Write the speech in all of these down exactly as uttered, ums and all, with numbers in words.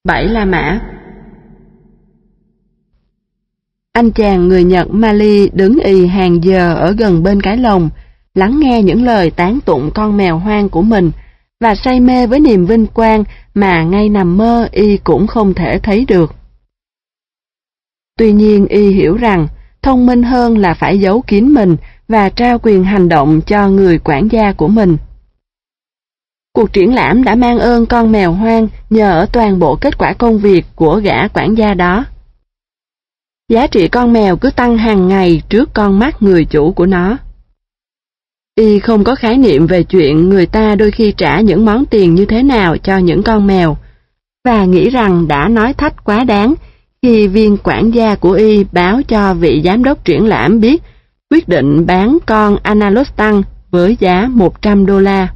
Bảy La Mã. Anh chàng người Nhật Mali đứng ì hàng giờ ở gần bên cái lồng, lắng nghe những lời tán tụng con mèo hoang của mình, và say mê với niềm vinh quang mà ngay nằm mơ y cũng không thể thấy được. Tuy nhiên y hiểu rằng, thông minh hơn là phải giấu kín mình và trao quyền hành động cho người quản gia của mình. Cuộc triển lãm đã mang ơn con mèo hoang nhờ ở toàn bộ kết quả công việc của gã quản gia đó. Giá trị con mèo cứ tăng hàng ngày trước con mắt người chủ của nó. Y không có khái niệm về chuyện người ta đôi khi trả những món tiền như thế nào cho những con mèo, và nghĩ rằng đã nói thách quá đáng khi viên quản gia của Y báo cho vị giám đốc triển lãm biết quyết định bán con Analostan với giá một trăm đô la.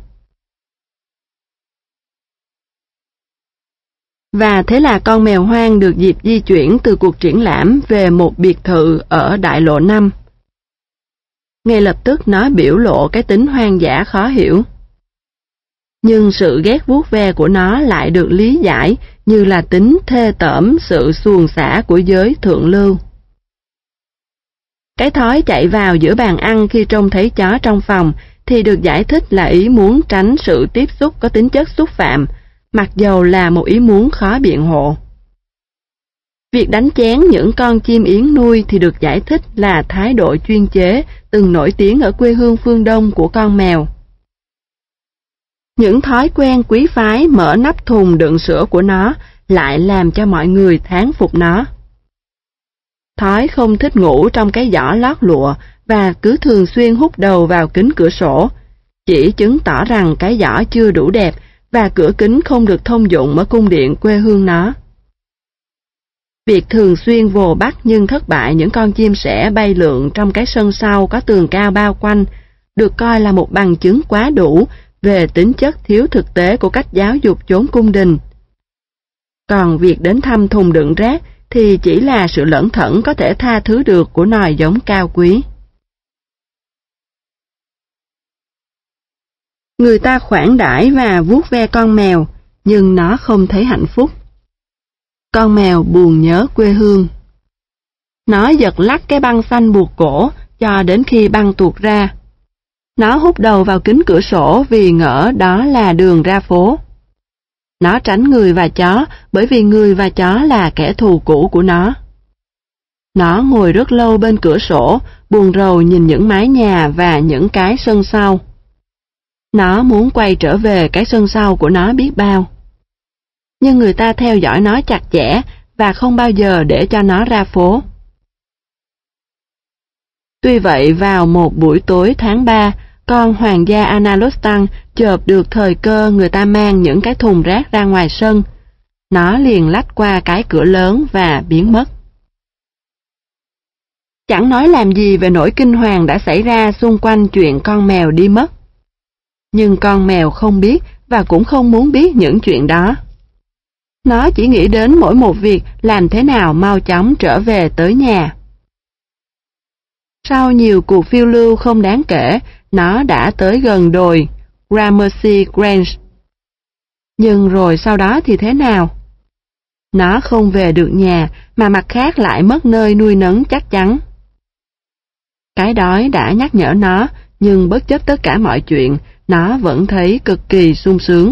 Và thế là con mèo hoang được dịp di chuyển từ cuộc triển lãm về một biệt thự ở đại lộ năm. Ngay lập tức nó biểu lộ cái tính hoang dã khó hiểu. Nhưng sự ghét vuốt ve của nó lại được lý giải như là tính thê tởm sự xuồng xả của giới thượng lưu. Cái thói chạy vào giữa bàn ăn khi trông thấy chó trong phòng thì được giải thích là ý muốn tránh sự tiếp xúc có tính chất xúc phạm, mặc dầu là một ý muốn khó biện hộ. Việc đánh chén những con chim yến nuôi thì được giải thích là thái độ chuyên chế từng nổi tiếng ở quê hương phương Đông của con mèo. Những thói quen quý phái mở nắp thùng đựng sữa của nó lại làm cho mọi người thán phục nó. Thói không thích ngủ trong cái giỏ lót lụa và cứ thường xuyên hút đầu vào kính cửa sổ, chỉ chứng tỏ rằng cái giỏ chưa đủ đẹp và cửa kính không được thông dụng ở cung điện quê hương nó. Việc thường xuyên vồ bắt nhưng thất bại những con chim sẻ bay lượn trong cái sân sau có tường cao bao quanh được coi là một bằng chứng quá đủ về tính chất thiếu thực tế của cách giáo dục chốn cung đình. Còn việc đến thăm thùng đựng rác thì chỉ là sự lẩn thẩn có thể tha thứ được của nòi giống cao quý. Người ta khoản đãi và vuốt ve con mèo, nhưng nó không thấy hạnh phúc. Con mèo buồn nhớ quê hương. Nó giật lắc cái băng xanh buộc cổ cho đến khi băng tuột ra. Nó hút đầu vào kính cửa sổ vì ngỡ đó là đường ra phố. Nó tránh người và chó bởi vì người và chó là kẻ thù cũ của nó. Nó ngồi rất lâu bên cửa sổ, buồn rầu nhìn những mái nhà và những cái sân sau. Nó muốn quay trở về cái sân sau của nó biết bao. Nhưng người ta theo dõi nó chặt chẽ và không bao giờ để cho nó ra phố. Tuy vậy vào một buổi tối tháng ba, con hoàng gia Analostan chợp được thời cơ người ta mang những cái thùng rác ra ngoài sân. Nó liền lách qua cái cửa lớn và biến mất. Chẳng nói làm gì về nỗi kinh hoàng đã xảy ra xung quanh chuyện con mèo đi mất. Nhưng con mèo không biết và cũng không muốn biết những chuyện đó. Nó chỉ nghĩ đến mỗi một việc làm thế nào mau chóng trở về tới nhà. Sau nhiều cuộc phiêu lưu không đáng kể, nó đã tới gần đồi Gramercy Grange. Nhưng rồi sau đó thì thế nào? Nó không về được nhà, mà mặt khác lại mất nơi nuôi nấng chắc chắn. Cái đói đã nhắc nhở nó, nhưng bất chấp tất cả mọi chuyện, nó vẫn thấy cực kỳ sung sướng.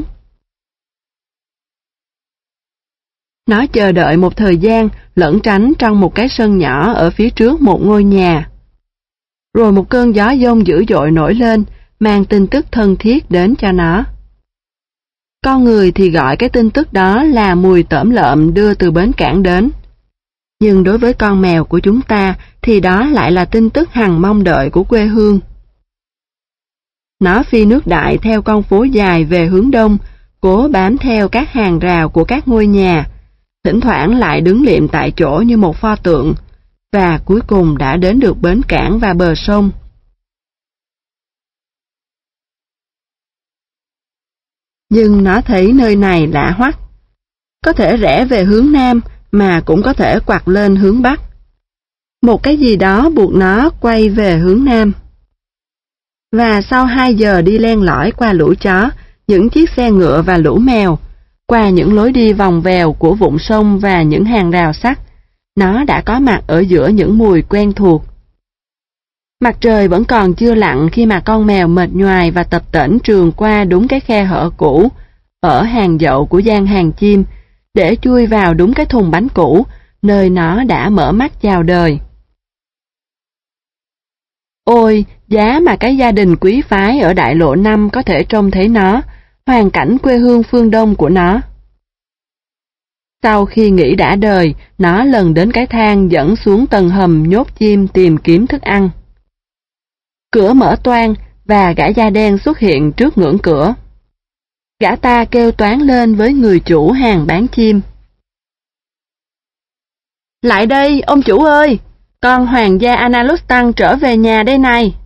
Nó chờ đợi một thời gian, lẩn tránh trong một cái sân nhỏ ở phía trước một ngôi nhà. Rồi một cơn gió giông dữ dội nổi lên, mang tin tức thân thiết đến cho nó. Con người thì gọi cái tin tức đó là mùi tởm lợm đưa từ bến cảng đến. Nhưng đối với con mèo của chúng ta thì đó lại là tin tức hằng mong đợi của quê hương. Nó phi nước đại theo con phố dài về hướng đông, cố bám theo các hàng rào của các ngôi nhà, thỉnh thoảng lại đứng liệm tại chỗ như một pho tượng, và cuối cùng đã đến được bến cảng và bờ sông. Nhưng nó thấy nơi này lạ hoắc. Có thể rẽ về hướng nam mà cũng có thể quặt lên hướng bắc. Một cái gì đó buộc nó quay về hướng nam. Và sau hai giờ đi len lỏi qua lũ chó, những chiếc xe ngựa và lũ mèo, Qua những lối đi vòng vèo của vụn sông và những hàng rào sắt, nó đã có mặt ở giữa những mùi quen thuộc. Mặt trời vẫn còn chưa lặn khi mà con mèo mệt nhoài và tập tễnh trườn qua đúng cái khe hở cũ ở hàng dậu của gian hàng chim để chui vào đúng cái thùng bánh cũ, nơi nó đã mở mắt chào đời. Ôi, giá mà cái gia đình quý phái ở đại lộ năm có thể trông thấy nó, hoàn cảnh quê hương phương Đông của nó. Sau khi nghỉ đã đời, nó lần đến cái thang dẫn xuống tầng hầm nhốt chim tìm kiếm thức ăn. Cửa mở toang và gã da đen xuất hiện trước ngưỡng cửa. Gã ta kêu toáng lên với người chủ hàng bán chim. Lại đây, ông chủ ơi! Con hoàng gia Analustan trở về nhà đây này.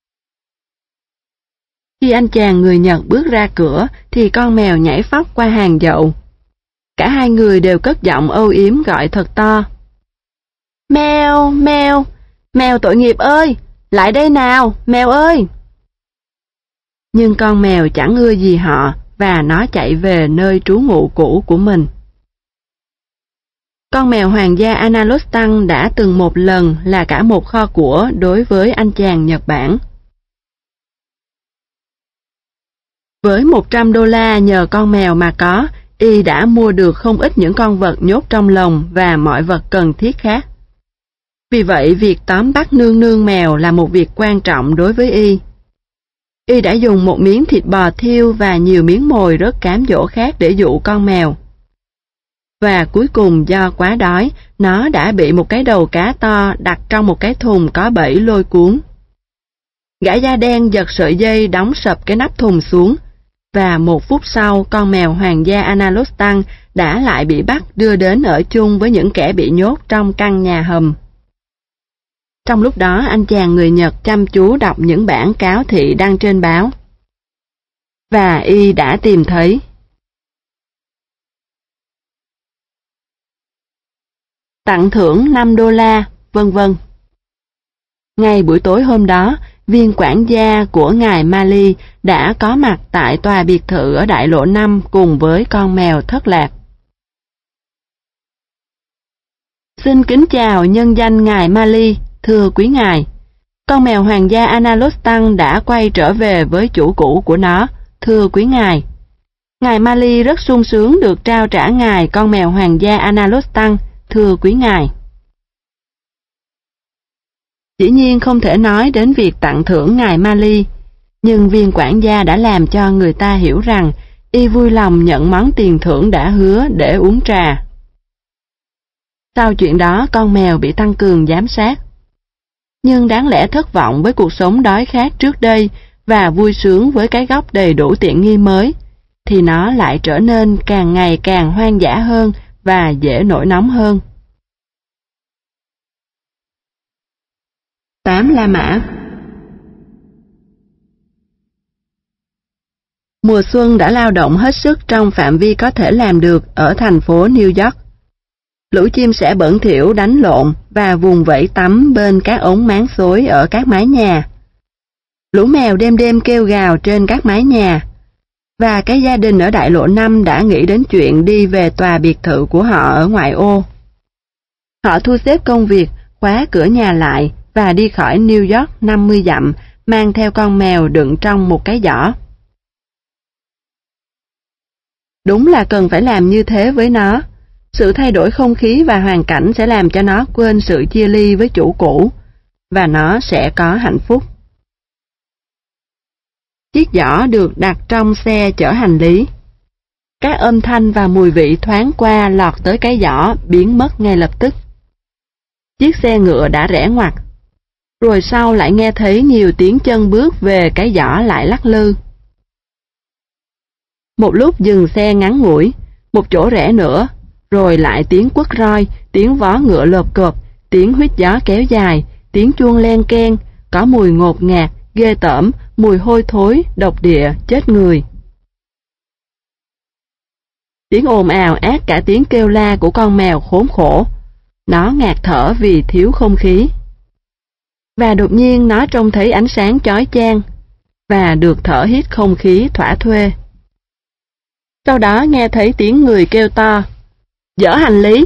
Khi anh chàng người Nhật bước ra cửa thì con mèo nhảy phóc qua hàng dậu. Cả hai người đều cất giọng âu yếm gọi thật to. Mèo, mèo, mèo tội nghiệp ơi, lại đây nào, mèo ơi. Nhưng con mèo chẳng ưa gì họ và nó chạy về nơi trú ngụ cũ của mình. Con mèo hoàng gia Analustan đã từng một lần là cả một kho của đối với anh chàng Nhật Bản. Với một trăm đô la nhờ con mèo mà có, y đã mua được không ít những con vật nhốt trong lồng và mọi vật cần thiết khác. Vì vậy, việc tóm bắt nương nương mèo là một việc quan trọng đối với y. Y đã dùng một miếng thịt bò thiêu và nhiều miếng mồi rất cám dỗ khác để dụ con mèo. Và cuối cùng do quá đói, nó đã bị một cái đầu cá to đặt trong một cái thùng có bẫy lôi cuốn. Gã da đen giật sợi dây đóng sập cái nắp thùng xuống, và một phút sau con mèo hoàng gia Analustan đã lại bị bắt đưa đến ở chung với những kẻ bị nhốt trong căn nhà hầm. Trong lúc đó anh chàng người Nhật chăm chú đọc những bản cáo thị đăng trên báo. Và y đã tìm thấy. Tặng thưởng năm đô la, vân vân. Ngay buổi tối hôm đó, viên quản gia của ngài Mali đã có mặt tại tòa biệt thự ở đại lộ năm cùng với con mèo thất lạc. Xin kính chào nhân danh ngài Mali, thưa quý ngài. Con mèo hoàng gia Analustan đã quay trở về với chủ cũ của nó, thưa quý ngài. Ngài Mali rất sung sướng được trao trả ngài con mèo hoàng gia Analustan, thưa quý ngài. Dĩ nhiên không thể nói đến việc tặng thưởng ngài Mali, nhưng viên quản gia đã làm cho người ta hiểu rằng y vui lòng nhận món tiền thưởng đã hứa để uống trà. Sau chuyện đó con mèo bị tăng cường giám sát. Nhưng đáng lẽ thất vọng với cuộc sống đói khát trước đây và vui sướng với cái góc đầy đủ tiện nghi mới, thì nó lại trở nên càng ngày càng hoang dã hơn và dễ nổi nóng hơn. Tám La Mã. Mùa xuân đã lao động hết sức trong phạm vi có thể làm được ở thành phố New York. Lũ chim sẻ bẩn thỉu đánh lộn và vùng vẫy tắm bên các ống máng xối ở các mái nhà. Lũ mèo đêm đêm kêu gào trên các mái nhà. Và cái gia đình ở đại lộ năm đã nghĩ đến chuyện đi về tòa biệt thự của họ ở ngoại ô. Họ thu xếp công việc, khóa cửa nhà lại và đi khỏi New York năm mươi dặm, mang theo con mèo đựng trong một cái giỏ. Đúng là cần phải làm như thế với nó. Sự thay đổi không khí và hoàn cảnh sẽ làm cho nó quên sự chia ly với chủ cũ, và nó sẽ có hạnh phúc. Chiếc giỏ được đặt trong xe chở hành lý. Các âm thanh và mùi vị thoáng qua lọt tới cái giỏ biến mất ngay lập tức. Chiếc xe ngựa đã rẽ ngoặt. Rồi sau lại nghe thấy nhiều tiếng chân bước về cái giỏ lại lắc lư. Một lúc dừng xe ngắn ngủi, một chỗ rẽ nữa, rồi lại tiếng quất roi, tiếng vó ngựa lộp cộp, tiếng huýt gió kéo dài, tiếng chuông len keng, có mùi ngột ngạt, ghê tởm, mùi hôi thối, độc địa, chết người. Tiếng ồn ào át cả tiếng kêu la của con mèo khốn khổ. Nó ngạt thở vì thiếu không khí. Và đột nhiên nó trông thấy ánh sáng chói chang, và được thở hít không khí thỏa thuê. Sau đó nghe thấy tiếng người kêu to, dỡ hành lý.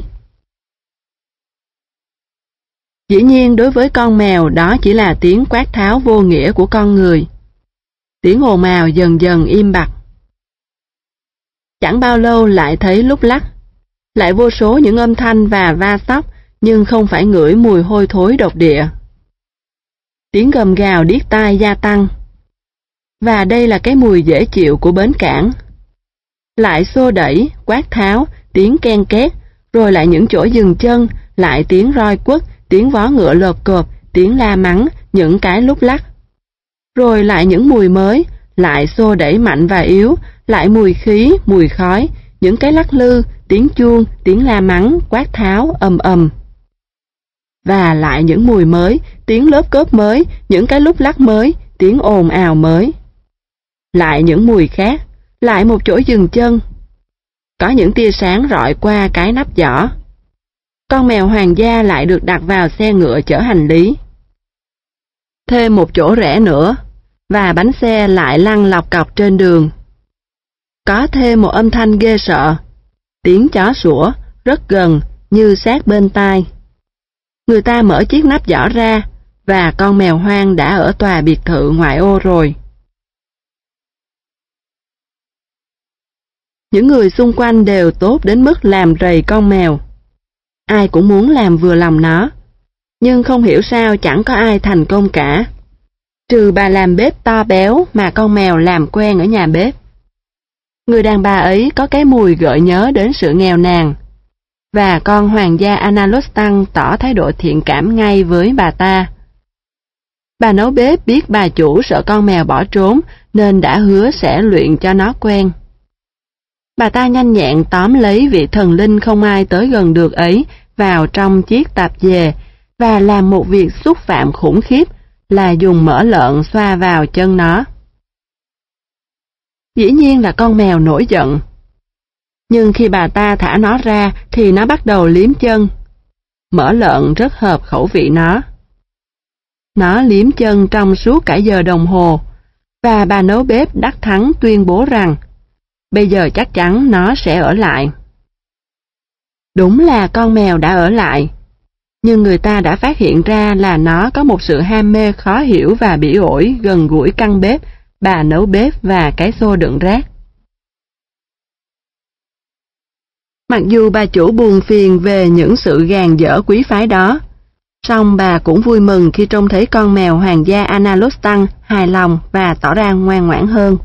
Dĩ nhiên đối với con mèo đó chỉ là tiếng quát tháo vô nghĩa của con người. Tiếng ồn ào dần dần im bặt. Chẳng bao lâu lại thấy lúc lắc, lại vô số những âm thanh và va xóc, nhưng không phải ngửi mùi hôi thối độc địa. Tiếng gầm gào điếc tai gia tăng. Và đây là cái mùi dễ chịu của bến cảng. Lại xô đẩy, quát tháo, tiếng ken két, rồi lại những chỗ dừng chân, lại tiếng roi quất, tiếng vó ngựa lộp cộp, tiếng la mắng, những cái lúc lắc. Rồi lại những mùi mới, lại xô đẩy mạnh và yếu, lại mùi khí, mùi khói, những cái lắc lư, tiếng chuông, tiếng la mắng, quát tháo, ầm ầm. Và lại những mùi mới, tiếng lớp cớp mới, những cái lúc lắc mới, tiếng ồn ào mới. Lại những mùi khác, lại một chỗ dừng chân. Có những tia sáng rọi qua cái nắp giỏ. Con mèo hoàng gia lại được đặt vào xe ngựa chở hành lý. Thêm một chỗ rẽ nữa, và bánh xe lại lăn lọc cọc trên đường. Có thêm một âm thanh ghê sợ, tiếng chó sủa, rất gần, như sát bên tai. Người ta mở chiếc nắp giỏ ra, và con mèo hoang đã ở tòa biệt thự ngoại ô rồi. Những người xung quanh đều tốt đến mức làm rầy con mèo. Ai cũng muốn làm vừa lòng nó, nhưng không hiểu sao chẳng có ai thành công cả. Trừ bà làm bếp to béo mà con mèo làm quen ở nhà bếp. Người đàn bà ấy có cái mùi gợi nhớ đến sự nghèo nàn, và con hoàng gia Analostan tỏ thái độ thiện cảm ngay với bà ta. Bà nấu bếp biết bà chủ sợ con mèo bỏ trốn nên đã hứa sẽ luyện cho nó quen. Bà ta nhanh nhẹn tóm lấy vị thần linh không ai tới gần được ấy vào trong chiếc tạp dề và làm một việc xúc phạm khủng khiếp là dùng mỡ lợn xoa vào chân nó. Dĩ nhiên là con mèo nổi giận. Nhưng khi bà ta thả nó ra thì nó bắt đầu liếm chân. Mỡ lợn rất hợp khẩu vị nó. Nó liếm chân trong suốt cả giờ đồng hồ, và bà nấu bếp đắc thắng tuyên bố rằng bây giờ chắc chắn nó sẽ ở lại. Đúng là con mèo đã ở lại, nhưng người ta đã phát hiện ra là nó có một sự ham mê khó hiểu và bỉ ổi gần gũi căn bếp, bà nấu bếp và cái xô đựng rác. Mặc dù bà chủ buồn phiền về những sự gàn dở quý phái đó, song bà cũng vui mừng khi trông thấy con mèo hoàng gia Analostan hài lòng và tỏ ra ngoan ngoãn hơn.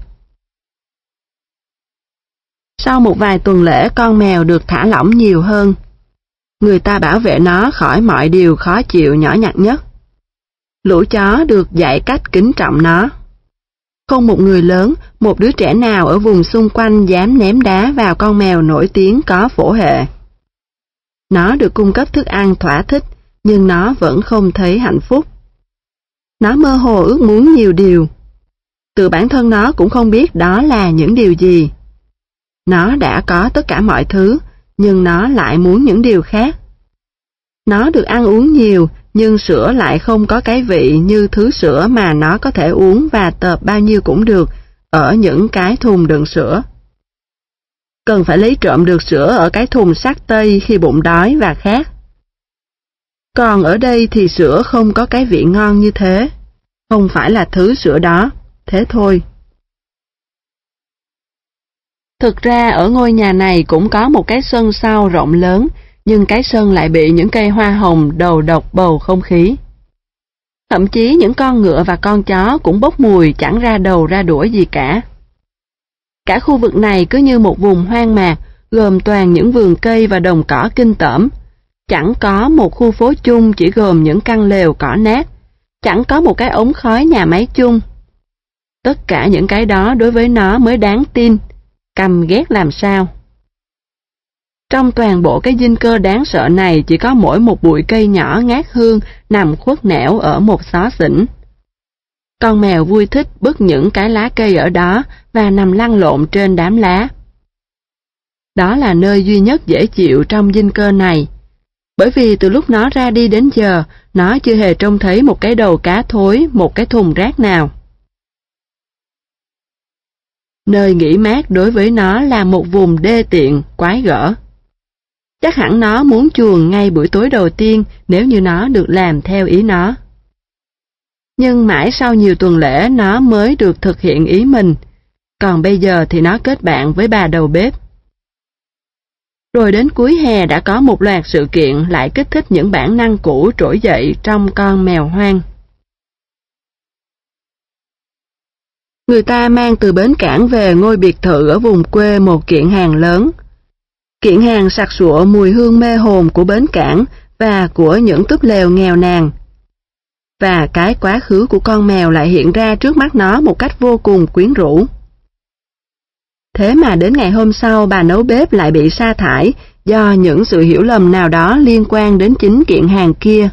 Sau một vài tuần lễ, con mèo được thả lỏng nhiều hơn. Người ta bảo vệ nó khỏi mọi điều khó chịu nhỏ nhặt nhất. Lũ chó được dạy cách kính trọng nó. Không một người lớn, một đứa trẻ nào ở vùng xung quanh dám ném đá vào con mèo nổi tiếng có phổ hệ. Nó được cung cấp thức ăn thỏa thích, nhưng nó vẫn không thấy hạnh phúc. Nó mơ hồ ước muốn nhiều điều. Tự bản thân nó cũng không biết đó là những điều gì. Nó đã có tất cả mọi thứ, nhưng nó lại muốn những điều khác. Nó được ăn uống nhiều, nhưng sữa lại không có cái vị như thứ sữa mà nó có thể uống và tợp bao nhiêu cũng được ở những cái thùng đựng sữa. Cần phải lấy trộm được sữa ở cái thùng sắt tây khi bụng đói và khát. Còn ở đây thì sữa không có cái vị ngon như thế. Không phải là thứ sữa đó, thế thôi. Thực ra ở ngôi nhà này cũng có một cái sân sau rộng lớn, nhưng cái sân lại bị những cây hoa hồng đầu độc bầu không khí. Thậm chí những con ngựa và con chó cũng bốc mùi chẳng ra đầu ra đuổi gì cả. Cả khu vực này cứ như một vùng hoang mạc, gồm toàn những vườn cây và đồng cỏ kinh tởm. Chẳng có một khu phố chung chỉ gồm những căn lều cỏ nát, chẳng có một cái ống khói nhà máy chung. Tất cả những cái đó đối với nó mới đáng tin, căm ghét làm sao. Trong toàn bộ cái dinh cơ đáng sợ này chỉ có mỗi một bụi cây nhỏ ngát hương nằm khuất nẻo ở một xó xỉnh. Con mèo vui thích bứt những cái lá cây ở đó và nằm lăn lộn trên đám lá. Đó là nơi duy nhất dễ chịu trong dinh cơ này, bởi vì từ lúc nó ra đi đến giờ, nó chưa hề trông thấy một cái đầu cá thối, một cái thùng rác nào. Nơi nghỉ mát đối với nó là một vùng đê tiện, quái gở. Chắc hẳn nó muốn chuồn ngay buổi tối đầu tiên nếu như nó được làm theo ý nó. Nhưng mãi sau nhiều tuần lễ nó mới được thực hiện ý mình, còn bây giờ thì nó kết bạn với bà đầu bếp. Rồi đến cuối hè đã có một loạt sự kiện lại kích thích những bản năng cũ trỗi dậy trong con mèo hoang. Người ta mang từ bến cảng về ngôi biệt thự ở vùng quê một kiện hàng lớn. Kiện hàng sặc sụa mùi hương mê hồn của bến cảng và của những túp lều nghèo nàn. Và cái quá khứ của con mèo lại hiện ra trước mắt nó một cách vô cùng quyến rũ. Thế mà đến ngày hôm sau bà nấu bếp lại bị sa thải do những sự hiểu lầm nào đó liên quan đến chính kiện hàng kia.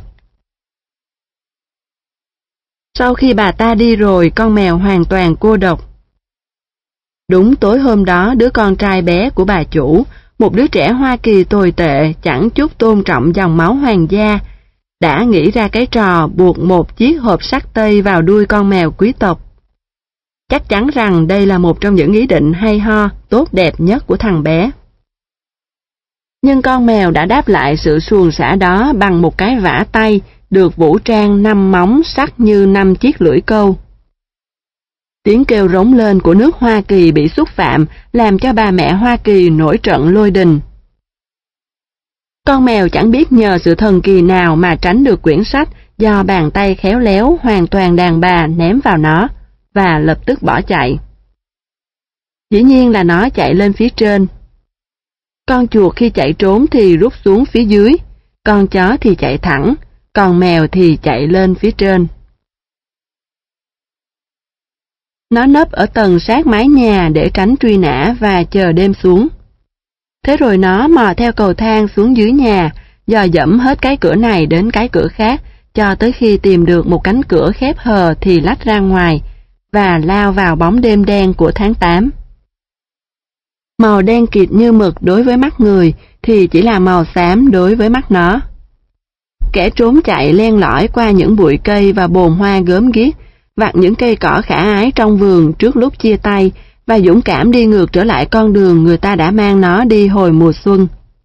Sau khi bà ta đi rồi, con mèo hoàn toàn cô độc. Đúng tối hôm đó, đứa con trai bé của bà chủ, một đứa trẻ Hoa Kỳ tồi tệ, chẳng chút tôn trọng dòng máu hoàng gia, đã nghĩ ra cái trò buộc một chiếc hộp sắt tây vào đuôi con mèo quý tộc. Chắc chắn rằng đây là một trong những ý định hay ho, tốt đẹp nhất của thằng bé. Nhưng con mèo đã đáp lại sự suồng sã đó bằng một cái vả tay được vũ trang năm móng sắc như năm chiếc lưỡi câu. Tiếng kêu rống lên của nước Hoa Kỳ bị xúc phạm làm cho bà mẹ Hoa Kỳ nổi trận lôi đình. Con mèo chẳng biết nhờ sự thần kỳ nào mà tránh được quyển sách do bàn tay khéo léo hoàn toàn đàn bà ném vào nó, và lập tức bỏ chạy. Dĩ nhiên là nó chạy lên phía trên. Con chuột khi chạy trốn thì rút xuống phía dưới, con chó thì chạy thẳng, còn mèo thì chạy lên phía trên. Nó nấp ở tầng sát mái nhà để tránh truy nã và chờ đêm xuống. Thế rồi nó mò theo cầu thang xuống dưới nhà, dò dẫm hết cái cửa này đến cái cửa khác, cho tới khi tìm được một cánh cửa khép hờ thì lách ra ngoài, và lao vào bóng đêm đen của tháng tám. Màu đen kịt như mực đối với mắt người thì chỉ là màu xám đối với mắt nó. Kẻ trốn chạy len lỏi qua những bụi cây và bồn hoa gớm ghiếc, vặt những cây cỏ khả ái trong vườn trước lúc chia tay, và dũng cảm đi ngược trở lại con đường người ta đã mang nó đi hồi mùa xuân.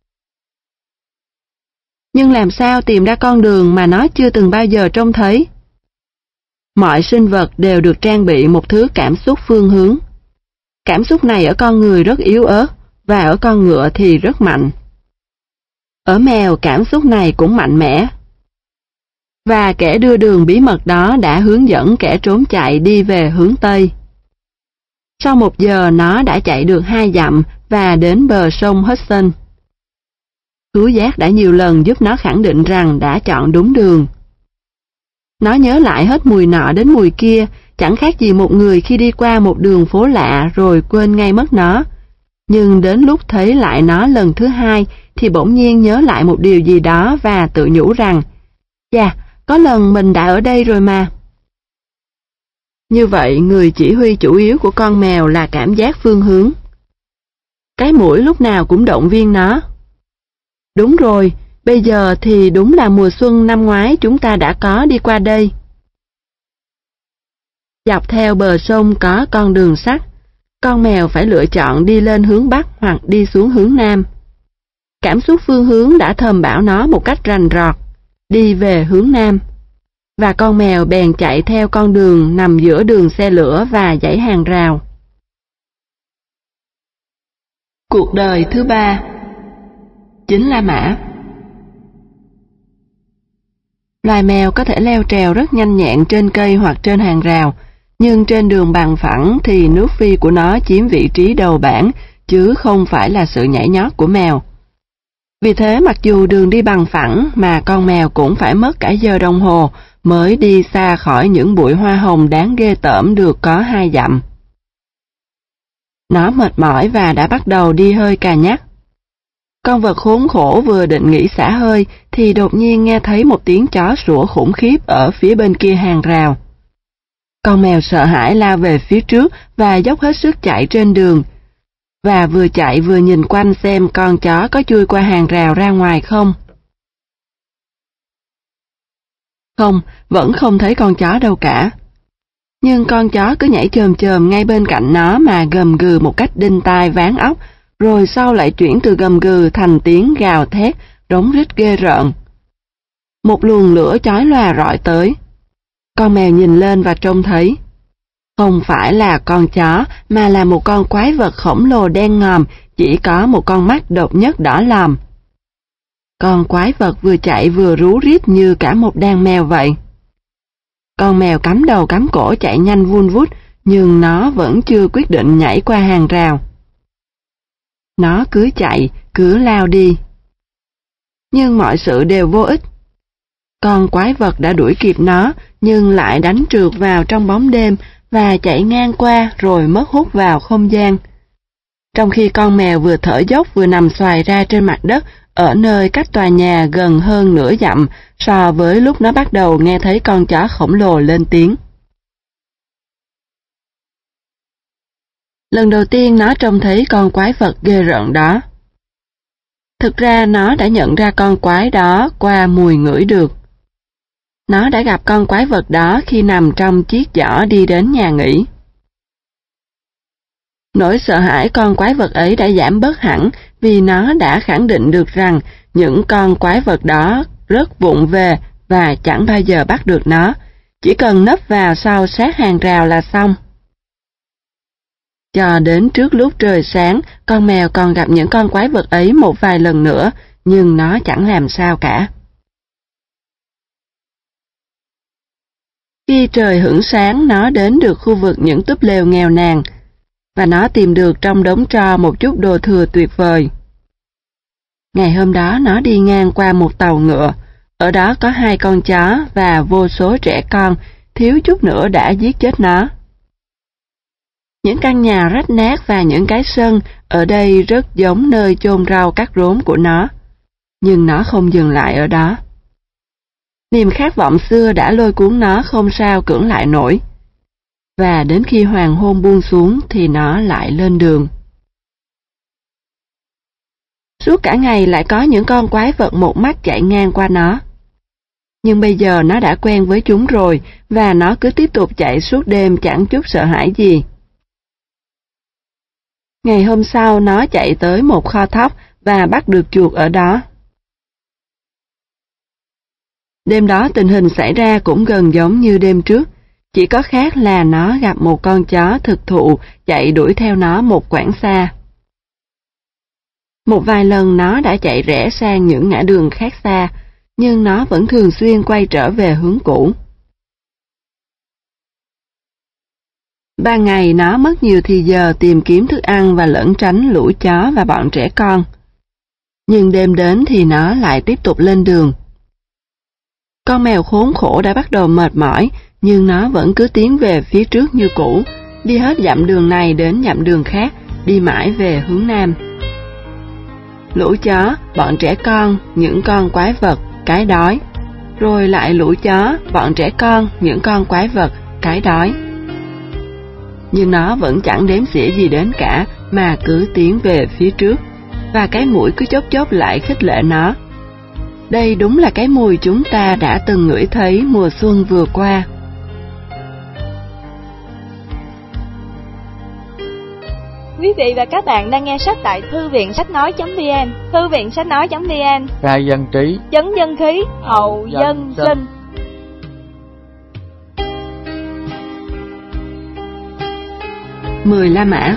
Nhưng làm sao tìm ra con đường mà nó chưa từng bao giờ trông thấy? Mọi sinh vật đều được trang bị một thứ cảm xúc phương hướng. Cảm xúc này ở con người rất yếu ớt, và ở con ngựa thì rất mạnh. Ở mèo cảm xúc này cũng mạnh mẽ. Và kẻ đưa đường bí mật đó đã hướng dẫn kẻ trốn chạy đi về hướng Tây. Sau một giờ nó đã chạy được hai dặm và đến bờ sông Hudson. Khứu giác đã nhiều lần giúp nó khẳng định rằng đã chọn đúng đường. Nó nhớ lại hết mùi nọ đến mùi kia, chẳng khác gì một người khi đi qua một đường phố lạ rồi quên ngay mất nó. Nhưng đến lúc thấy lại nó lần thứ hai thì bỗng nhiên nhớ lại một điều gì đó và tự nhủ rằng, chà, có lần mình đã ở đây rồi mà. Như vậy, người chỉ huy chủ yếu của con mèo là cảm giác phương hướng. Cái mũi lúc nào cũng động viên nó. Đúng rồi, bây giờ thì đúng là mùa xuân năm ngoái chúng ta đã có đi qua đây. Dọc theo bờ sông có con đường sắt, con mèo phải lựa chọn đi lên hướng Bắc hoặc đi xuống hướng Nam. Cảm xúc phương hướng đã thầm bảo nó một cách rành rọt, đi về hướng Nam. Và con mèo bèn chạy theo con đường nằm giữa đường xe lửa và dãy hàng rào. Cuộc đời thứ ba, chính La Mã. Loài mèo có thể leo trèo rất nhanh nhẹn trên cây hoặc trên hàng rào, nhưng trên đường bằng phẳng thì nước phi của nó chiếm vị trí đầu bảng, chứ không phải là sự nhảy nhót của mèo. Vì thế mặc dù đường đi bằng phẳng mà con mèo cũng phải mất cả giờ đồng hồ mới đi xa khỏi những bụi hoa hồng đáng ghê tởm được có hai dặm. Nó mệt mỏi và đã bắt đầu đi hơi cà nhắc. Con vật khốn khổ vừa định nghỉ xả hơi thì đột nhiên nghe thấy một tiếng chó sủa khủng khiếp ở phía bên kia hàng rào. Con mèo sợ hãi lao về phía trước và dốc hết sức chạy trên đường. Và vừa chạy vừa nhìn quanh xem con chó có chui qua hàng rào ra ngoài không. Không, vẫn không thấy con chó đâu cả. Nhưng con chó cứ nhảy chồm chồm ngay bên cạnh nó mà gầm gừ một cách đinh tai váng óc, rồi sau lại chuyển từ gầm gừ thành tiếng gào thét, rống rít ghê rợn. Một luồng lửa chói lòa rọi tới. Con mèo nhìn lên và trông thấy. Không phải là con chó, mà là một con quái vật khổng lồ đen ngòm, chỉ có một con mắt độc nhất đỏ lòm. Con quái vật vừa chạy vừa rú rít như cả một đàn mèo vậy. Con mèo cắm đầu cắm cổ chạy nhanh vun vút, nhưng nó vẫn chưa quyết định nhảy qua hàng rào. Nó cứ chạy, cứ lao đi. Nhưng mọi sự đều vô ích. Con quái vật đã đuổi kịp nó, nhưng lại đánh trượt vào trong bóng đêm và chạy ngang qua rồi mất hút vào không gian. Trong khi con mèo vừa thở dốc vừa nằm xoài ra trên mặt đất ở nơi cách tòa nhà gần hơn nửa dặm so với lúc nó bắt đầu nghe thấy con chó khổng lồ lên tiếng. Lần đầu tiên nó trông thấy con quái vật ghê rợn đó. Thực ra nó đã nhận ra con quái đó qua mùi ngửi được. Nó đã gặp con quái vật đó khi nằm trong chiếc giỏ đi đến nhà nghỉ. Nỗi sợ hãi con quái vật ấy đã giảm bớt hẳn vì nó đã khẳng định được rằng những con quái vật đó rất vụng về và chẳng bao giờ bắt được nó, chỉ cần nấp vào sau sát hàng rào là xong. Cho đến trước lúc trời sáng, con mèo còn gặp những con quái vật ấy một vài lần nữa, nhưng nó chẳng làm sao cả. Khi trời hửng sáng, nó đến được khu vực những túp lều nghèo nàn, và nó tìm được trong đống tro một chút đồ thừa tuyệt vời. Ngày hôm đó nó đi ngang qua một tàu ngựa, ở đó có hai con chó và vô số trẻ con, thiếu chút nữa đã giết chết nó. Những căn nhà rách nát và những cái sân ở đây rất giống nơi chôn rau cắt rốn của nó, nhưng nó không dừng lại ở đó. Niềm khát vọng xưa đã lôi cuốn nó không sao cưỡng lại nổi. Và đến khi hoàng hôn buông xuống thì nó lại lên đường. Suốt cả ngày lại có những con quái vật một mắt chạy ngang qua nó. Nhưng bây giờ nó đã quen với chúng rồi, và nó cứ tiếp tục chạy suốt đêm chẳng chút sợ hãi gì. Ngày hôm sau nó chạy tới một kho thóc và bắt được chuột ở đó. Đêm đó tình hình xảy ra cũng gần giống như đêm trước, chỉ có khác là nó gặp một con chó thực thụ chạy đuổi theo nó một quãng xa. Một vài lần nó đã chạy rẽ sang những ngã đường khác xa, nhưng nó vẫn thường xuyên quay trở về hướng cũ. Ban ngày nó mất nhiều thì giờ tìm kiếm thức ăn và lẩn tránh lũ chó và bọn trẻ con. Nhưng đêm đến thì nó lại tiếp tục lên đường. Con mèo khốn khổ đã bắt đầu mệt mỏi, nhưng nó vẫn cứ tiến về phía trước như cũ, đi hết dặm đường này đến dặm đường khác, đi mãi về hướng nam. Lũ chó, bọn trẻ con, những con quái vật, cái đói. Rồi lại lũ chó, bọn trẻ con, những con quái vật, cái đói. Nhưng nó vẫn chẳng đếm xỉa gì đến cả, mà cứ tiến về phía trước, và cái mũi cứ chốc chốc lại khích lệ nó. Đây đúng là cái mùi chúng ta đã từng ngửi thấy mùa xuân vừa qua. Quý vị và các bạn đang nghe sách tại thư viện sách nói.vn, thư viện sách nói.vn, khai dân trí, chấn dân khí, hậu dân sinh. Mười La Mã.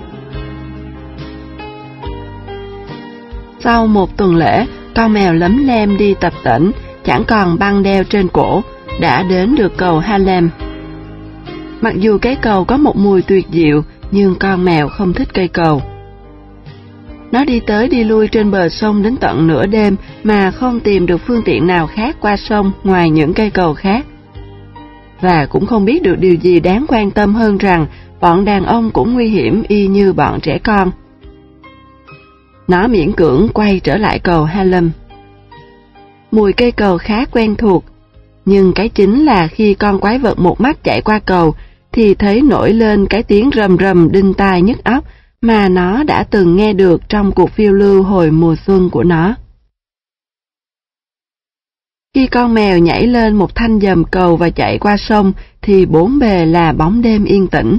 Sau một tuần lễ, con mèo lấm lem đi tập tễnh, chẳng còn băng đeo trên cổ, đã đến được cầu Harlem. Mặc dù cái cầu có một mùi tuyệt diệu, nhưng con mèo không thích cây cầu. Nó đi tới đi lui trên bờ sông đến tận nửa đêm mà không tìm được phương tiện nào khác qua sông ngoài những cây cầu khác. Và cũng không biết được điều gì đáng quan tâm hơn rằng bọn đàn ông cũng nguy hiểm y như bọn trẻ con. Nó miễn cưỡng quay trở lại cầu Harlem. Mùi cây cầu khá quen thuộc, nhưng cái chính là khi con quái vật một mắt chạy qua cầu, thì thấy nổi lên cái tiếng rầm rầm đinh tai nhức óc mà nó đã từng nghe được trong cuộc phiêu lưu hồi mùa xuân của nó. Khi con mèo nhảy lên một thanh dầm cầu và chạy qua sông, thì bốn bề là bóng đêm yên tĩnh.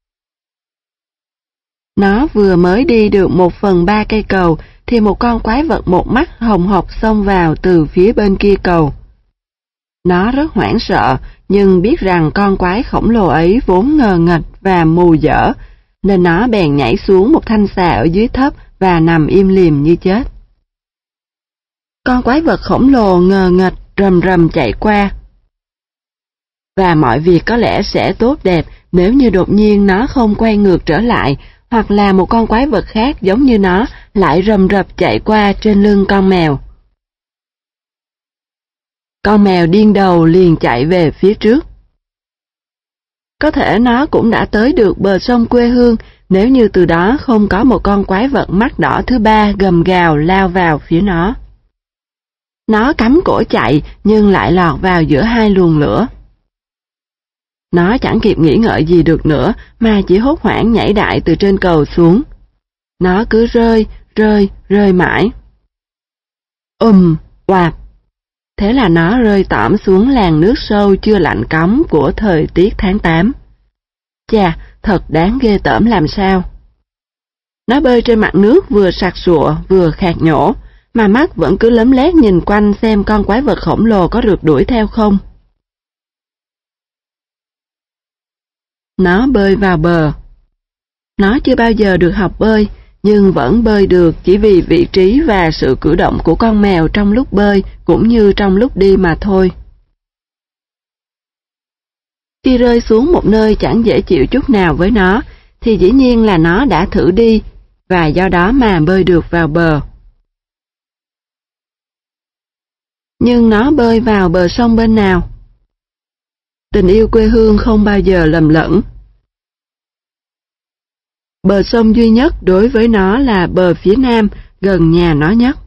Nó vừa mới đi được một phần ba cây cầu, thì một con quái vật một mắt hồng hộc xông vào từ phía bên kia cầu. Nó rất hoảng sợ, nhưng biết rằng con quái khổng lồ ấy vốn ngờ nghệch và mù dở, nên nó bèn nhảy xuống một thanh xà ở dưới thấp và nằm im lìm như chết. Con quái vật khổng lồ ngờ nghệch rầm rầm chạy qua. Và mọi việc có lẽ sẽ tốt đẹp nếu như đột nhiên nó không quay ngược trở lại, hoặc là một con quái vật khác giống như nó lại rầm rập chạy qua trên lưng con mèo. Con mèo điên đầu liền chạy về phía trước. Có thể nó cũng đã tới được bờ sông quê hương nếu như từ đó không có một con quái vật mắt đỏ thứ ba gầm gào lao vào phía nó. Nó cắm cổ chạy nhưng lại lọt vào giữa hai luồng lửa. Nó chẳng kịp nghĩ ngợi gì được nữa mà chỉ hốt hoảng nhảy đại từ trên cầu xuống. Nó cứ rơi, rơi, rơi mãi. Ùm, oạp. Thế là nó rơi tõm xuống làn nước sâu chưa lạnh cóng của thời tiết tháng tám. Chà, thật đáng ghê tởm làm sao. Nó bơi trên mặt nước vừa sặc sụa vừa khạc nhổ, mà mắt vẫn cứ lấm lét nhìn quanh xem con quái vật khổng lồ có rượt đuổi theo không. Nó bơi vào bờ. Nó chưa bao giờ được học bơi, nhưng vẫn bơi được chỉ vì vị trí và sự cử động của con mèo trong lúc bơi cũng như trong lúc đi mà thôi. Khi rơi xuống một nơi chẳng dễ chịu chút nào với nó, thì dĩ nhiên là nó đã thử đi, và do đó mà bơi được vào bờ. Nhưng nó bơi vào bờ sông bên nào? Tình yêu quê hương không bao giờ lầm lẫn. Bờ sông duy nhất đối với nó là bờ phía nam, gần nhà nó nhất.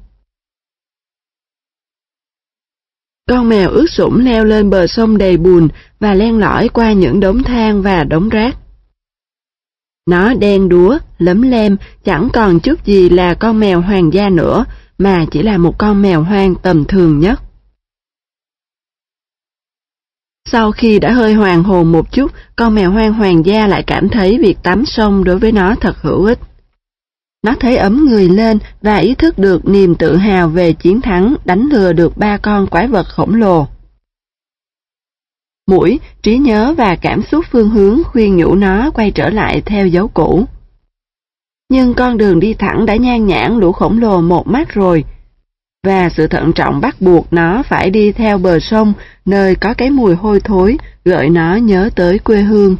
Con mèo ướt sũng leo lên bờ sông đầy bùn và len lỏi qua những đống than và đống rác. Nó đen đúa, lấm lem, chẳng còn chút gì là con mèo hoàng gia nữa, mà chỉ là một con mèo hoang tầm thường nhất. Sau khi đã hơi hoàng hồn một chút, con mèo hoang hoàng gia lại cảm thấy việc tắm sông đối với nó thật hữu ích. Nó thấy ấm người lên và ý thức được niềm tự hào về chiến thắng đánh lừa được ba con quái vật khổng lồ. Mũi, trí nhớ và cảm xúc phương hướng khuyên nhủ nó quay trở lại theo dấu cũ. Nhưng con đường đi thẳng đã nhan nhản lũ khổng lồ một mắt rồi, và sự thận trọng bắt buộc nó phải đi theo bờ sông nơi có cái mùi hôi thối gợi nó nhớ tới quê hương.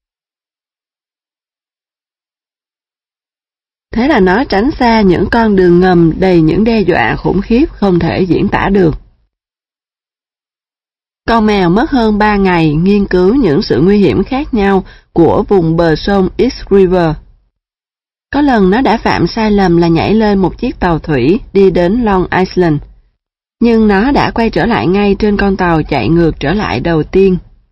Thế là nó tránh xa những con đường ngầm đầy những đe dọa khủng khiếp không thể diễn tả được. Con mèo mất hơn ba ngày nghiên cứu những sự nguy hiểm khác nhau của vùng bờ sông East River. Có lần nó đã phạm sai lầm là nhảy lên một chiếc tàu thủy đi đến Long Island, nhưng nó đã quay trở lại ngay trên con tàu chạy ngược trở lại đầu tiên.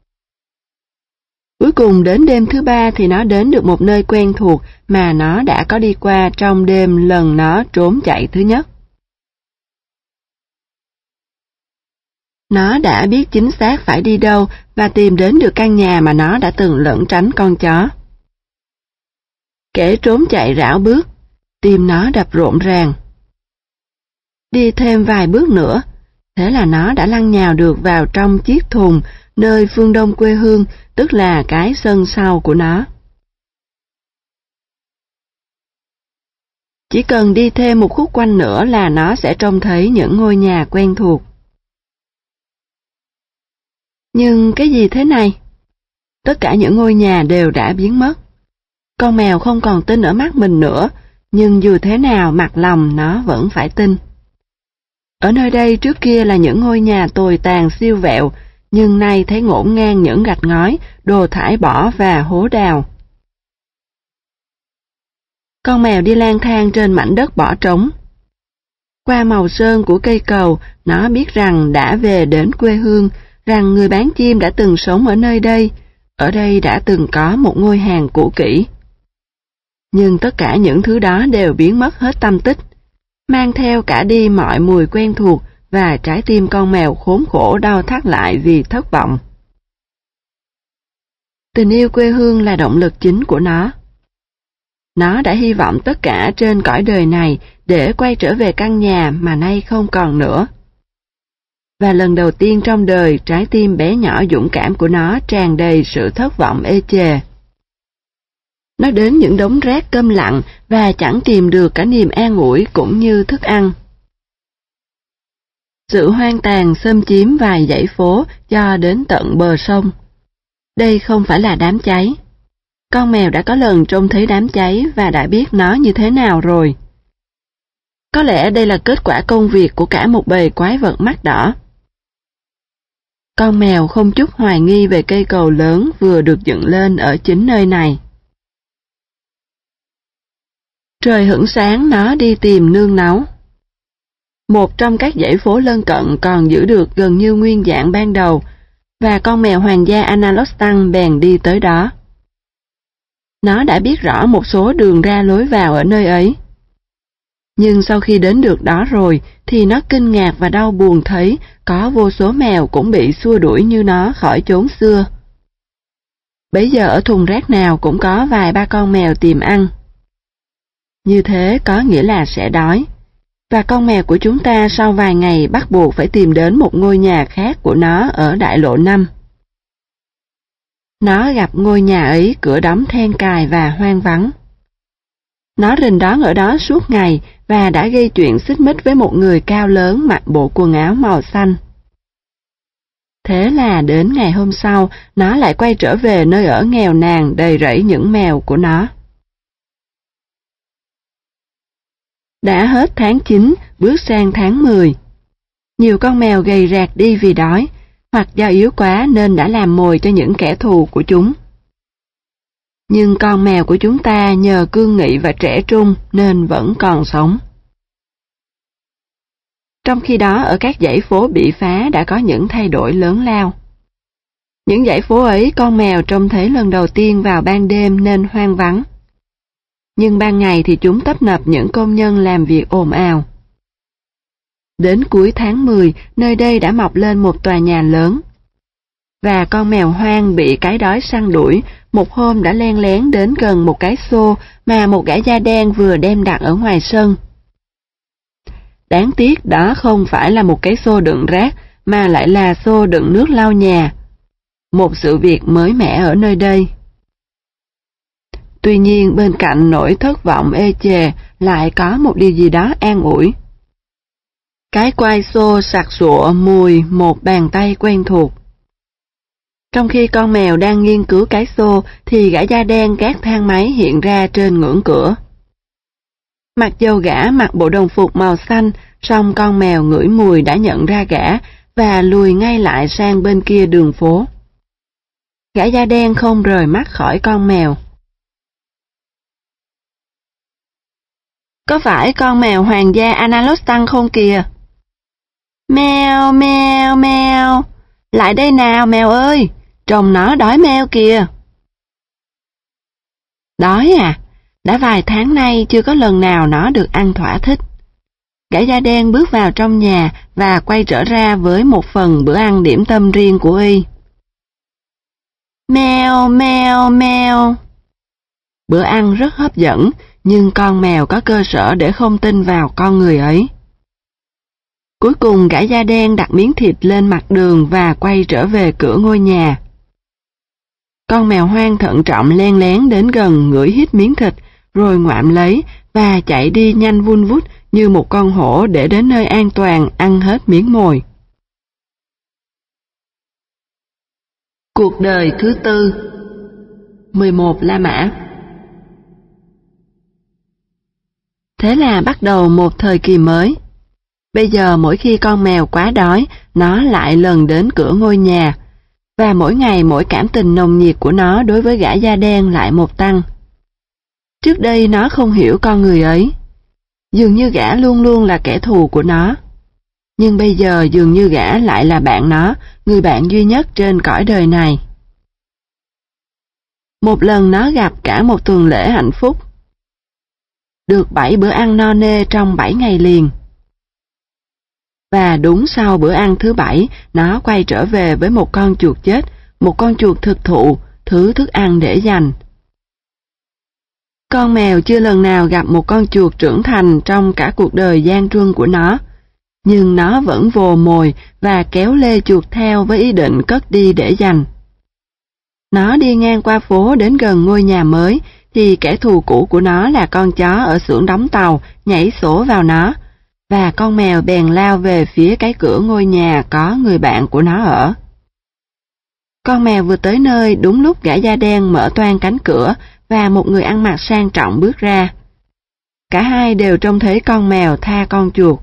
Cuối cùng đến đêm thứ ba thì nó đến được một nơi quen thuộc mà nó đã có đi qua trong đêm lần nó trốn chạy thứ nhất. Nó đã biết chính xác phải đi đâu và tìm đến được căn nhà mà nó đã từng lẩn tránh con chó. Kẻ trốn chạy rảo bước, tim nó đập rộn ràng. Đi thêm vài bước nữa, thế là nó đã lăn nhào được vào trong chiếc thùng nơi phương đông quê hương, tức là cái sân sau của nó. Chỉ cần đi thêm một khúc quanh nữa là nó sẽ trông thấy những ngôi nhà quen thuộc. Nhưng cái gì thế này? Tất cả những ngôi nhà đều đã biến mất. Con mèo không còn tin ở mắt mình nữa, nhưng dù thế nào mặt lòng nó vẫn phải tin. Ở nơi đây trước kia là những ngôi nhà tồi tàn siêu vẹo, nhưng nay thấy ngổn ngang những gạch ngói, đồ thải bỏ và hố đào. Con mèo đi lang thang trên mảnh đất bỏ trống. Qua màu sơn của cây cầu, nó biết rằng đã về đến quê hương, rằng người bán chim đã từng sống ở nơi đây, ở đây đã từng có một ngôi hàng cũ kỹ. Nhưng tất cả những thứ đó đều biến mất hết tâm tích, mang theo cả đi mọi mùi quen thuộc và trái tim con mèo khốn khổ đau thắt lại vì thất vọng. Tình yêu quê hương là động lực chính của nó. Nó đã hy vọng tất cả trên cõi đời này để quay trở về căn nhà mà nay không còn nữa. Và lần đầu tiên trong đời, trái tim bé nhỏ dũng cảm của nó tràn đầy sự thất vọng ê chề. Nó đến những đống rác câm lặng và chẳng tìm được cả niềm an ủi cũng như thức ăn. Sự hoang tàn xâm chiếm vài dãy phố cho đến tận bờ sông. Đây không phải là đám cháy. Con mèo đã có lần trông thấy đám cháy và đã biết nó như thế nào rồi. Có lẽ đây là kết quả công việc của cả một bầy quái vật mắt đỏ. Con mèo không chút hoài nghi về cây cầu lớn vừa được dựng lên ở chính nơi này. Trời hửng sáng nó đi tìm nương náu. Một trong các dãy phố lân cận còn giữ được gần như nguyên dạng ban đầu, và con mèo hoàng gia Analostan bèn đi tới đó. Nó đã biết rõ một số đường ra lối vào ở nơi ấy. Nhưng sau khi đến được đó rồi, thì nó kinh ngạc và đau buồn thấy có vô số mèo cũng bị xua đuổi như nó khỏi chốn xưa. Bấy giờ ở thùng rác nào cũng có vài ba con mèo tìm ăn. Như thế có nghĩa là sẽ đói. Và con mèo của chúng ta sau vài ngày bắt buộc phải tìm đến một ngôi nhà khác của nó ở đại lộ năm. Nó gặp ngôi nhà ấy cửa đóng then cài và hoang vắng. Nó rình đón ở đó suốt ngày và đã gây chuyện xích mích với một người cao lớn mặc bộ quần áo màu xanh. Thế là đến ngày hôm sau, nó lại quay trở về nơi ở nghèo nàn đầy rẫy những mèo của nó. Đã hết tháng chín, bước sang tháng mười. Nhiều con mèo gầy rạc đi vì đói, hoặc do yếu quá nên đã làm mồi cho những kẻ thù của chúng. Nhưng con mèo của chúng ta nhờ cương nghị và trẻ trung nên vẫn còn sống. Trong khi đó ở các dãy phố bị phá đã có những thay đổi lớn lao. Những dãy phố ấy con mèo trông thấy lần đầu tiên vào ban đêm nên hoang vắng. Nhưng ban ngày thì chúng tấp nập những công nhân làm việc ồn ào. Đến cuối tháng mười, nơi đây đã mọc lên một tòa nhà lớn. Và con mèo hoang bị cái đói săn đuổi, một hôm đã len lén đến gần một cái xô mà một gã da đen vừa đem đặt ở ngoài sân. Đáng tiếc đó không phải là một cái xô đựng rác, mà lại là xô đựng nước lau nhà. Một sự việc mới mẻ ở nơi đây. Tuy nhiên bên cạnh nỗi thất vọng ê chề lại có một điều gì đó an ủi. Cái quai xô sặc sụa mùi một bàn tay quen thuộc. Trong khi con mèo đang nghiên cứu cái xô thì gã da đen gác thang máy hiện ra trên ngưỡng cửa. Mặc dầu gã mặc bộ đồng phục màu xanh, song con mèo ngửi mùi đã nhận ra gã và lùi ngay lại sang bên kia đường phố. Gã da đen không rời mắt khỏi con mèo. Có phải con mèo hoàng gia Analostan không kìa? Mèo, mèo, mèo. Lại đây nào mèo ơi, trông nó đói meo kìa. Đói à? Đã vài tháng nay chưa có lần nào nó được ăn thỏa thích. Gã da đen bước vào trong nhà và quay trở ra với một phần bữa ăn điểm tâm riêng của y. Mèo, mèo, mèo. Bữa ăn rất hấp dẫn, nhưng con mèo có cơ sở để không tin vào con người ấy. Cuối cùng gã da đen đặt miếng thịt lên mặt đường và quay trở về cửa ngôi nhà. Con mèo hoang thận trọng len lén đến gần ngửi hít miếng thịt, rồi ngoạm lấy và chạy đi nhanh vun vút như một con hổ để đến nơi an toàn ăn hết miếng mồi. Cuộc đời thứ tư. mười một La Mã. Thế là bắt đầu một thời kỳ mới. Bây giờ mỗi khi con mèo quá đói, nó lại lần đến cửa ngôi nhà, và mỗi ngày mỗi cảm tình nồng nhiệt của nó đối với gã da đen lại một tăng. Trước đây nó không hiểu con người ấy. Dường như gã luôn luôn là kẻ thù của nó. Nhưng bây giờ dường như gã lại là bạn nó, người bạn duy nhất trên cõi đời này. Một lần nó gặp cả một tuần lễ hạnh phúc. Được bảy bữa ăn no nê trong bảy ngày liền. và đúng sau bữa ăn thứ bảy, nó quay trở về với một con chuột chết, một con chuột thực thụ, thứ thức ăn để dành. Con mèo chưa lần nào gặp một con chuột trưởng thành trong cả cuộc đời gian truân của nó, nhưng nó vẫn vồ mồi và kéo lê chuột theo với ý định cất đi để dành. Nó đi ngang qua phố đến gần ngôi nhà mới, thì kẻ thù cũ của nó là con chó ở xưởng đóng tàu nhảy sổ vào nó, và con mèo bèn lao về phía cái cửa ngôi nhà có người bạn của nó ở. Con mèo vừa tới nơi đúng lúc gã da đen mở toang cánh cửa và một người ăn mặc sang trọng bước ra. Cả hai đều trông thấy con mèo tha con chuột.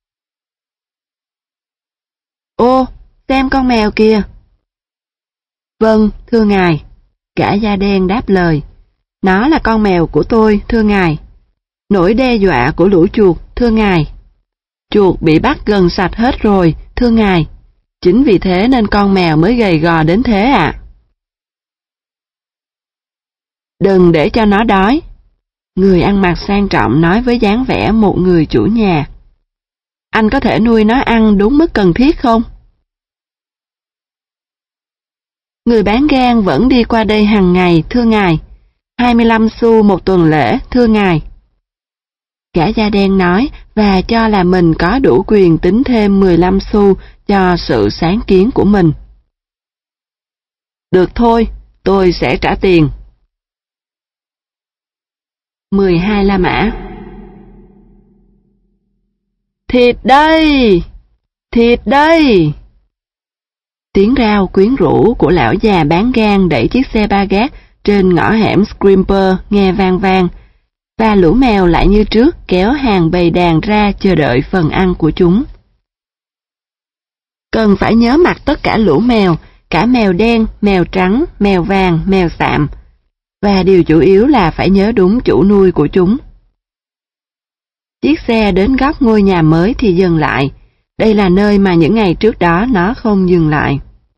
Ô, xem con mèo kìa. Vâng, thưa ngài. Gã da đen đáp lời. Nó là con mèo của tôi, thưa ngài. Nỗi đe dọa của lũ chuột, thưa ngài. Chuột bị bắt gần sạch hết rồi, thưa ngài. Chính vì thế nên con mèo mới gầy gò đến thế ạ. À. Đừng để cho nó đói. Người ăn mặc sang trọng nói với dáng vẻ một người chủ nhà. Anh có thể nuôi nó ăn đúng mức cần thiết không? Người bán gan vẫn đi qua đây hàng ngày, thưa ngài. hai mươi lăm xu một tuần lễ, thưa ngài. Gã da đen nói và cho là mình có đủ quyền tính thêm mười lăm xu cho sự sáng kiến của mình. Được thôi, tôi sẽ trả tiền. mười hai La Mã. Thịt đây! Thịt đây! Tiếng rao quyến rũ của lão già bán gan đẩy chiếc xe ba gác trên ngõ hẻm Scrimper nghe vang vang, và lũ mèo lại như trước kéo hàng bầy đàn ra chờ đợi phần ăn của chúng. Cần phải nhớ mặt tất cả lũ mèo, cả mèo đen, mèo trắng, mèo vàng, mèo xạm, và điều chủ yếu là phải nhớ đúng chủ nuôi của chúng. Chiếc xe đến góc ngôi nhà mới thì dừng lại. Đây là nơi mà những ngày trước đó nó không dừng lại.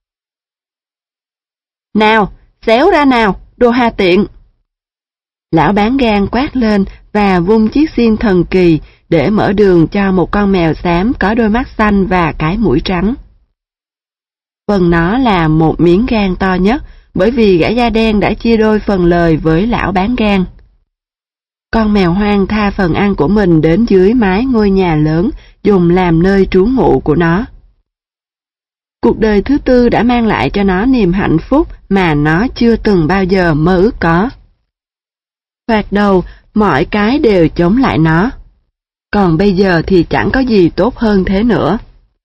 Nào, xéo ra nào, đồ hà tiện! Lão bán gan quát lên và vung chiếc xiên thần kỳ để mở đường cho một con mèo xám có đôi mắt xanh và cái mũi trắng. Phần nó là một miếng gan to nhất, bởi vì gã da đen đã chia đôi phần lời với lão bán gan. Con mèo hoang tha phần ăn của mình đến dưới mái ngôi nhà lớn dùng làm nơi trú ngụ của nó. Cuộc đời thứ tư đã mang lại cho nó niềm hạnh phúc mà nó chưa từng bao giờ mơ ước có. Thoạt đầu, mọi cái đều chống lại nó. Còn bây giờ thì chẳng có gì tốt hơn thế nữa.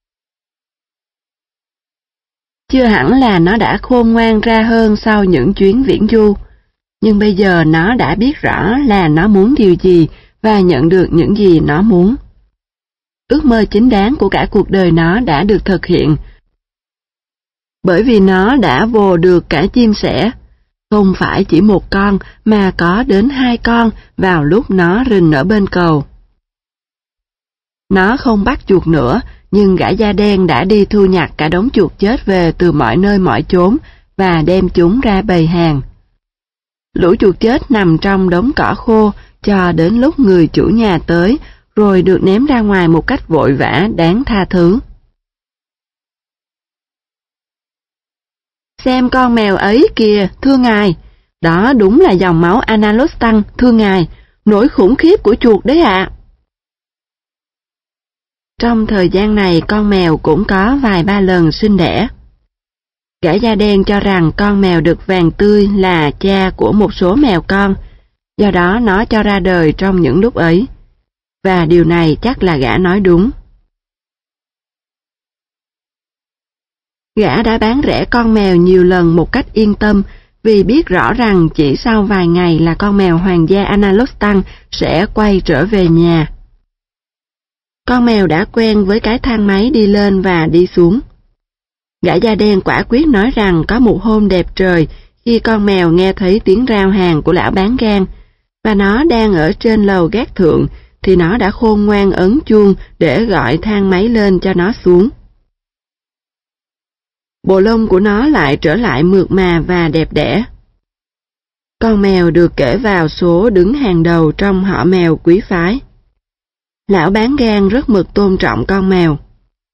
Chưa hẳn là nó đã khôn ngoan ra hơn sau những chuyến viễn du, nhưng bây giờ nó đã biết rõ là nó muốn điều gì và nhận được những gì nó muốn. Ước mơ chính đáng của cả cuộc đời nó đã được thực hiện, bởi vì nó đã vồ được cả chim sẻ, không phải chỉ một con mà có đến hai con vào lúc nó rình ở bên cầu. Nó không bắt chuột nữa, nhưng gã da đen đã đi thu nhặt cả đống chuột chết về từ mọi nơi mọi chốn và đem chúng ra bày hàng. Lũ chuột chết nằm trong đống cỏ khô cho đến lúc người chủ nhà tới, rồi được ném ra ngoài một cách vội vã đáng tha thứ. Xem con mèo ấy kìa, thưa ngài. Đó đúng là dòng máu Analostan, thưa ngài. Nỗi khủng khiếp của chuột đấy ạ. À. Trong thời gian này con mèo cũng có vài ba lần sinh đẻ. Gã da đen cho rằng con mèo đực vàng tươi là cha của một số mèo con, do đó nó cho ra đời trong những lúc ấy. Và điều này chắc là gã nói đúng. Gã đã bán rẻ con mèo nhiều lần một cách yên tâm, vì biết rõ rằng chỉ sau vài ngày là con mèo hoàng gia Analostan sẽ quay trở về nhà. Con mèo đã quen với cái thang máy đi lên và đi xuống. Gã da đen quả quyết nói rằng có một hôm đẹp trời khi con mèo nghe thấy tiếng rao hàng của lão bán gan, và nó đang ở trên lầu gác thượng, thì nó đã khôn ngoan ấn chuông để gọi thang máy lên cho nó xuống. Bộ lông của nó lại trở lại mượt mà và đẹp đẽ. Con mèo được kể vào số đứng hàng đầu trong họ mèo quý phái. Lão bán gan rất mực tôn trọng con mèo.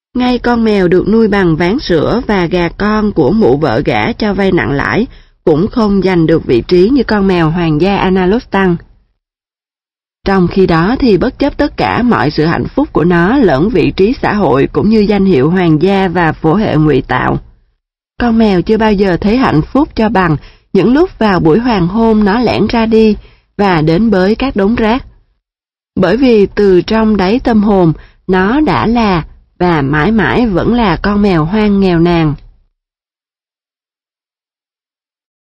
Ngay con mèo được nuôi bằng ván sữa và gà con của mụ vợ gã cho vay nặng lãi cũng không giành được vị trí như con mèo hoàng gia Analostan. Trong khi đó thì bất chấp tất cả mọi sự hạnh phúc của nó lẫn vị trí xã hội cũng như danh hiệu hoàng gia và phổ hệ ngụy tạo, con mèo chưa bao giờ thấy hạnh phúc cho bằng những lúc vào buổi hoàng hôn nó lẻn ra đi và đến bới các đống rác. Bởi vì từ trong đáy tâm hồn nó đã là và mãi mãi vẫn là con mèo hoang nghèo nàn.